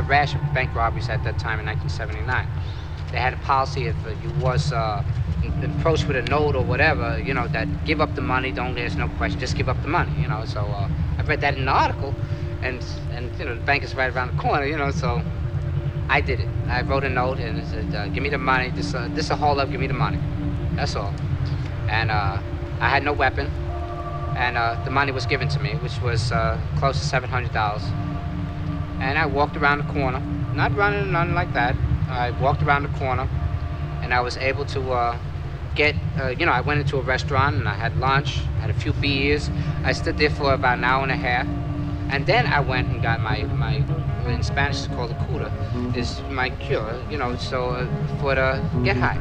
rash of bank robberies at that time in 1979. They had a policy if you was approached with a note or whatever, that give up the money, don't ask no question, just give up the money, So I read that in the article, and the bank is right around the corner, so I did it. I wrote a note and it said, give me the money, this a hold up, give me the money. That's all. And I had no weapon, and the money was given to me, which was close to $700. And I walked around the corner, not running or nothing like that. I walked around the corner, and I was able to I went into a restaurant, and I had lunch, had a few beers. I stood there for about an hour and a half, and then I went and got my in Spanish it's called a cura, is my cure, for the get high.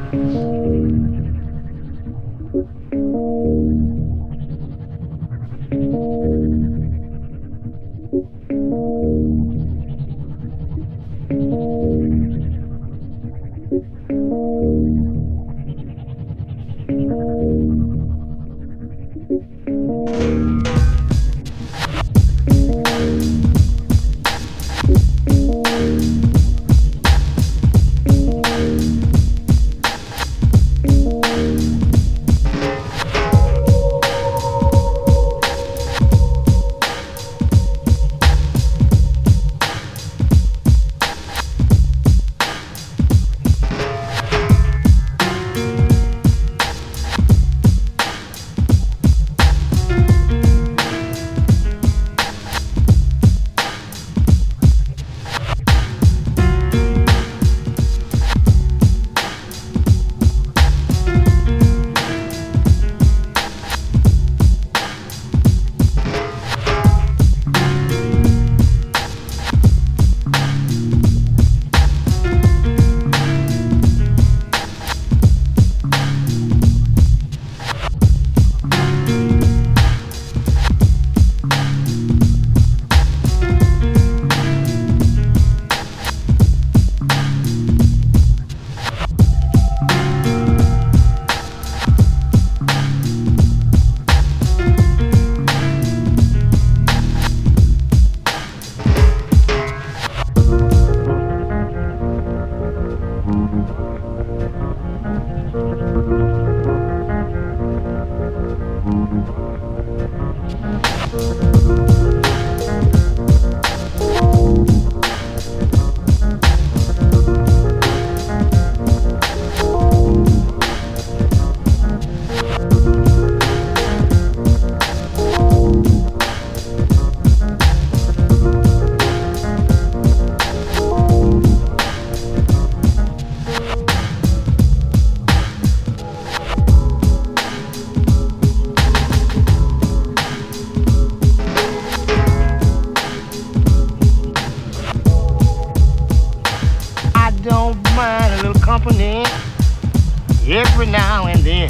Every now and then.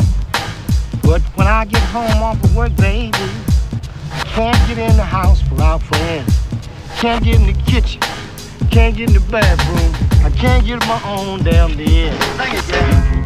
But when I get home off of work, baby, I can't get in the house without friends. Can't get in the kitchen, can't get in the bathroom. I can't get my own damn bed. Thank you,